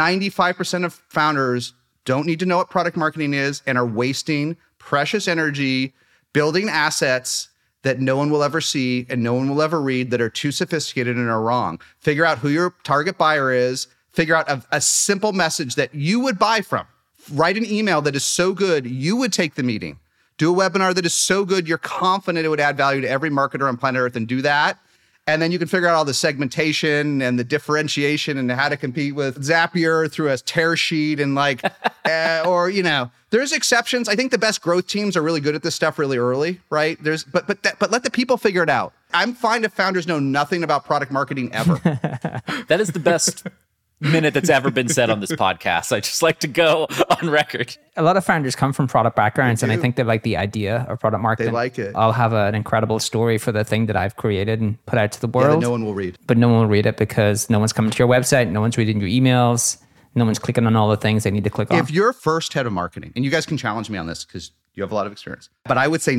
95% of founders don't need to know what product marketing is and are wasting precious energy building assets that no one will ever see and no one will ever read that are too sophisticated and are wrong. Figure out who your target buyer is. Figure out a simple message that you would buy from. Write an email that is so good, you would take the meeting. Do a webinar that is so good, you're confident it would add value to every marketer on planet Earth, and do that. And then you can figure out all the segmentation and the differentiation and how to compete with Zapier through a tear sheet and or, there's exceptions. I think the best growth teams are really good at this stuff really early, right? But let the people figure it out. I'm fine if founders know nothing about product marketing ever. That is the best minute that's ever been said on this podcast. I just like to go on record. A lot of founders come from product backgrounds, and I think they like the idea of product marketing. They like it. I'll have an incredible story for the thing that I've created and put out to the world. That no one will read. But no one will read it because no one's coming to your website, no one's reading your emails, no one's clicking on all the things they need to click on. If you're first head of marketing, and you guys can challenge me on this because you have a lot of experience, but I would say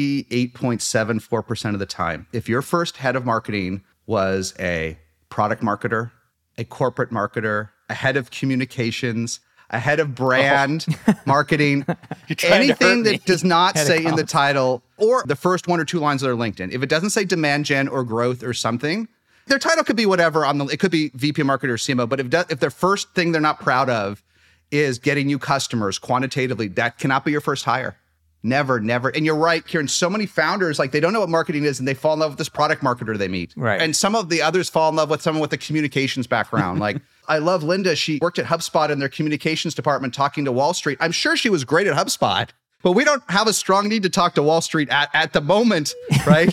98.74% of the time, if your first head of marketing was a product marketer, a corporate marketer, a head of communications, a head of brand marketing, anything that does not say in the title or the first 1 or 2 lines of their LinkedIn, if it doesn't say demand gen or growth or something, their title could be whatever it could be VP marketer or CMO, but if their first thing they're not proud of is getting you customers quantitatively, that cannot be your first hire. Never. And you're right, Kieran, so many founders, they don't know what marketing is and they fall in love with this product marketer they meet. Right. And some of the others fall in love with someone with a communications background. I love Linda. She worked at HubSpot in their communications department talking to Wall Street. I'm sure she was great at HubSpot, but we don't have a strong need to talk to Wall Street at the moment, right?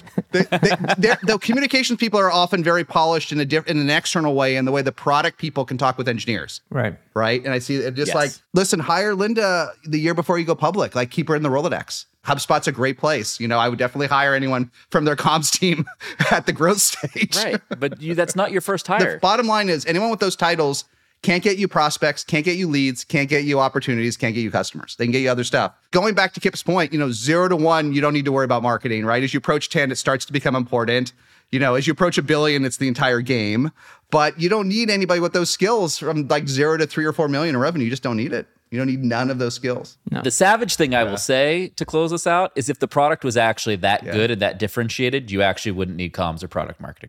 The communications people are often very polished in an external way, in the way the product people can talk with engineers. Right. Right. And I see it just listen, hire Linda the year before you go public, keep her in the Rolodex. HubSpot's a great place. I would definitely hire anyone from their comms team at the growth stage. Right. But that's not your first hire. The bottom line is anyone with those titles can't get you prospects, can't get you leads, can't get you opportunities, can't get you customers. They can get you other stuff. Going back to Kip's point, 0 to 1, you don't need to worry about marketing, right? As you approach 10, it starts to become important. As you approach $1 billion, it's the entire game. But you don't need anybody with those skills from 0 to 3 or 4 million in revenue. You just don't need it. You don't need none of those skills. No. The savage thing I will say to close us out is if the product was actually that good and that differentiated, you actually wouldn't need comms or product marketing.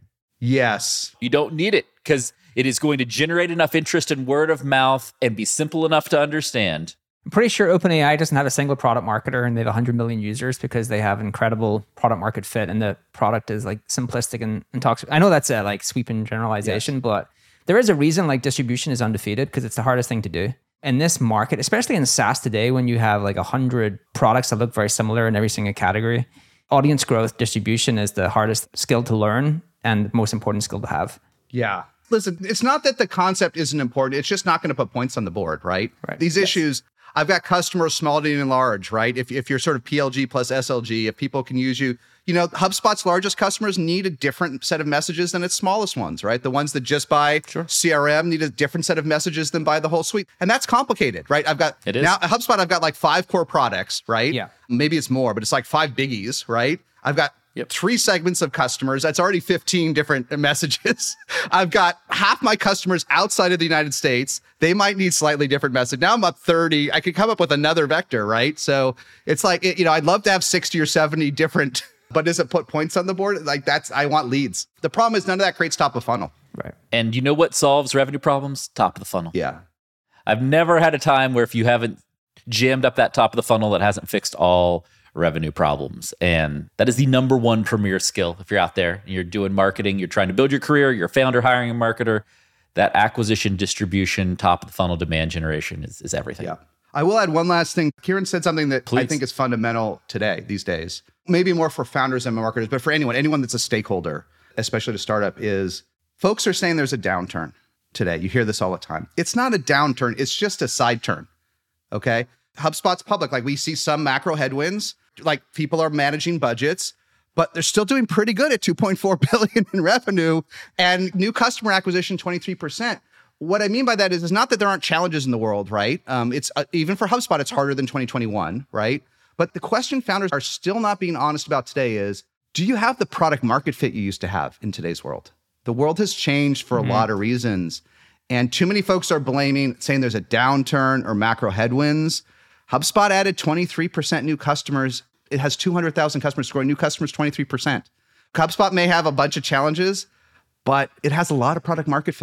Yes. You don't need it because it is going to generate enough interest in word of mouth and be simple enough to understand. I'm pretty sure OpenAI doesn't have a single product marketer and they have 100 million users because they have incredible product market fit and the product is simplistic and talks. I know that's a sweeping generalization, but there is a reason distribution is undefeated because it's the hardest thing to do. In this market, especially in SaaS today, when you have 100 products that look very similar in every single category, audience growth distribution is the hardest skill to learn and the most important skill to have. Yeah. Listen, it's not that the concept isn't important. It's just not going to put points on the board, right? These issues, I've got customers small, medium, and large, right? If you're sort of PLG plus SLG, if people can use you, HubSpot's largest customers need a different set of messages than its smallest ones, right? The ones that just buy CRM need a different set of messages than buy the whole suite. And that's complicated, right? Now at HubSpot, I've got 5 core products, right? Yeah. Maybe it's more, but it's 5 biggies, right? I've got 3 segments of customers. That's already 15 different messages. I've got half my customers outside of the United States. They might need slightly different message. Now I'm up 30. I could come up with another vector, right? So it's I'd love to have 60 or 70 different, but does it put points on the board? I want leads. The problem is none of that creates top of funnel. Right. And you know what solves revenue problems? Top of the funnel. Yeah. I've never had a time where if you haven't jammed up that top of the funnel, that hasn't fixed all revenue problems. And that is the number one premier skill. If you're out there and you're doing marketing, you're trying to build your career, you're a founder hiring a marketer, that acquisition, distribution, top of the funnel demand generation is everything. Yeah. I will add one last thing. Kieran said something that I think is fundamental today, these days, maybe more for founders and marketers, but for anyone that's a stakeholder, especially to startup, is folks are saying there's a downturn today. You hear this all the time. It's not a downturn. It's just a side turn. Okay. HubSpot's public. We see some macro headwinds, people are managing budgets, but they're still doing pretty good at 2.4 billion in revenue and new customer acquisition, 23%. What I mean by that is not that there aren't challenges in the world, right? It's even for HubSpot, it's harder than 2021, right? But the question founders are still not being honest about today is, do you have the product market fit you used to have in today's world? The world has changed for a lot of reasons. And too many folks are saying there's a downturn or macro headwinds. HubSpot added 23% new customers. It has 200,000 customers growing, new customers 23%. HubSpot may have a bunch of challenges, but it has a lot of product market fit.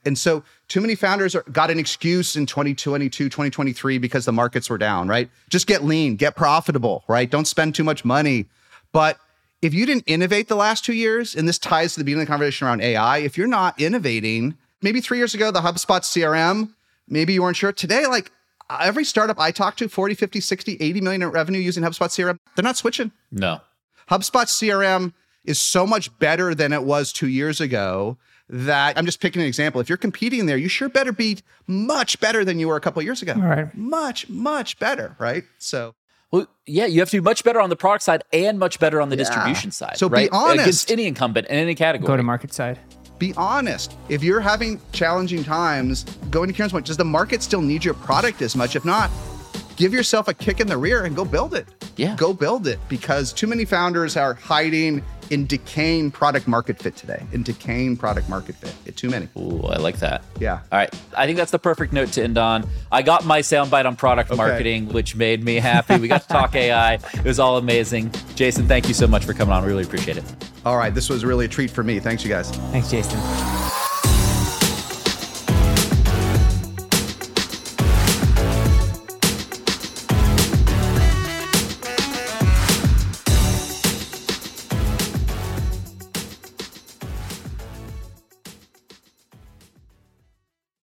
And so too many founders got an excuse in 2022, 2023 because the markets were down, right? Just get lean, get profitable, right? Don't spend too much money. But if you didn't innovate the last 2 years, and this ties to the beginning of the conversation around AI, if you're not innovating, maybe 3 years ago, the HubSpot CRM, maybe you weren't sure. Today, like every startup I talk to, 40, 50, 60, 80 million in revenue using HubSpot CRM, they're not switching. No. HubSpot CRM is so much better than it was 2 years ago that I'm just picking an example. If you're competing there, you sure better be much better than you were a couple of years ago. All right. Much, much better, right? So, well, yeah, you have to be much better on the product side and much better on the distribution side. So right? be honest. Against any incumbent in any category. Go-to-market side. Be honest. If you're having challenging times, going to Kieran's point, does the market still need your product as much? If not, give yourself a kick in the rear and go build it. Yeah. Go build it, because too many founders are hiding in decaying product market fit today. Too many. Ooh, I like that. Yeah. All right. I think that's the perfect note to end on. I got my soundbite on product marketing, which made me happy. We got to talk AI. It was all amazing. Jason, thank you so much for coming on. Really appreciate it. All right. This was really a treat for me. Thanks, you guys. Thanks, Jason.